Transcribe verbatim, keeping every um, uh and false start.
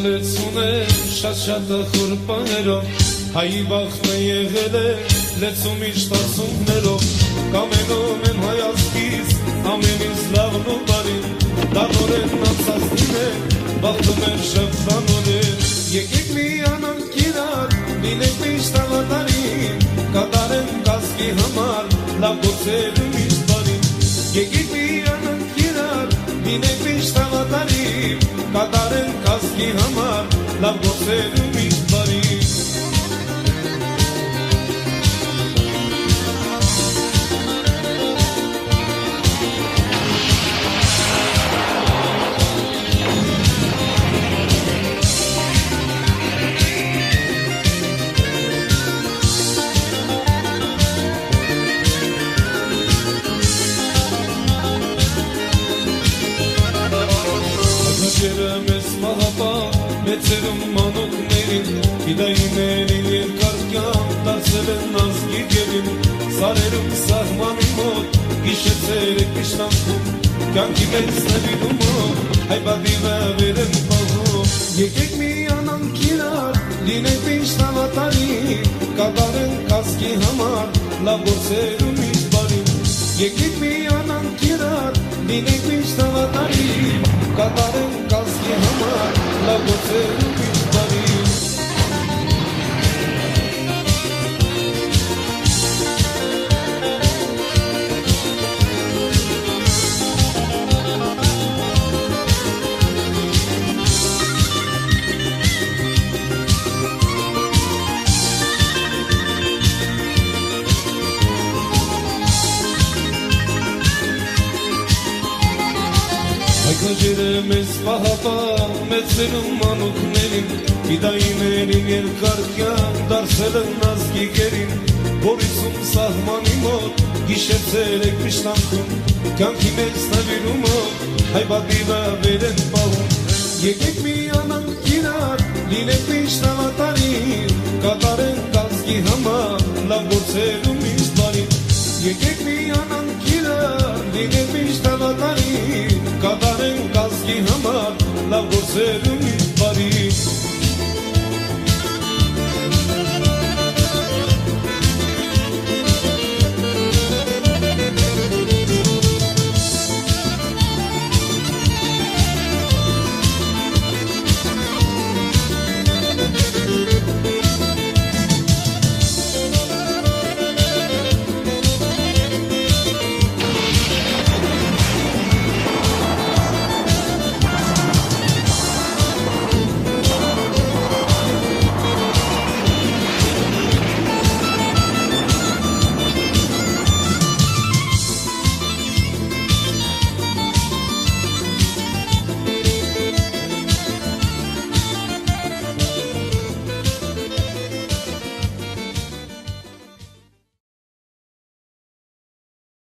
լեցուն է շատ շատ խորպաներով Հայի վախն է եղել է լեցում իշտ ասումներով Կամենում եմ հայացքից ամենից լավն ու բարին Դանորեն անցածին է բաղթում եմ շղթանորեն Եկեք միանանք իրար լինենք միշտ ավատարին Կատարեն կազգի համար լավ գործերը միշտ բարին Եկեք միանանք իրար լինենք միշտ ավատարին Կատարեն կազգի համար լավ գործերը միշտ բարին Մեծերում մանոկներին, հիդայիներին երկար կյան դարձել են ազգի գերին Սարերում սահմանի մոտ, գիշեցերեք միշտանքում Կյանքի մեծ նվիրումով, հայբադիվը վեր են պահում Եկեք միանանք իրար, լինենք միշտ ավատարին Կատարեն կազգի համար, լավ գործեր ու միշտ բարին Եկեք միանանք իրար, լինենք միշտ ավատարին Կատարեն կազգի համար, լավ գործեր ու միշտ բարին Հայքաջերը մեզ պահապա, մեծերում մանոկներին Հիդայիներին երկար կյան դարձել են ազգի գերին Որիսում սահմանի մոտ, գիշեցերեք միշտանքում Կյանքի մեծ նվիրումով, հայբադիվը վեր են պահում Եկեք միանանք իրար, լինենք միշտ ավատարին Կատարեն կազգի համար, լավ գործեր ու միշտ բարին Եկեք միանանք իրար, լինենք միշտ ավատարին Կատարեն կազգի համար, լավ գործեր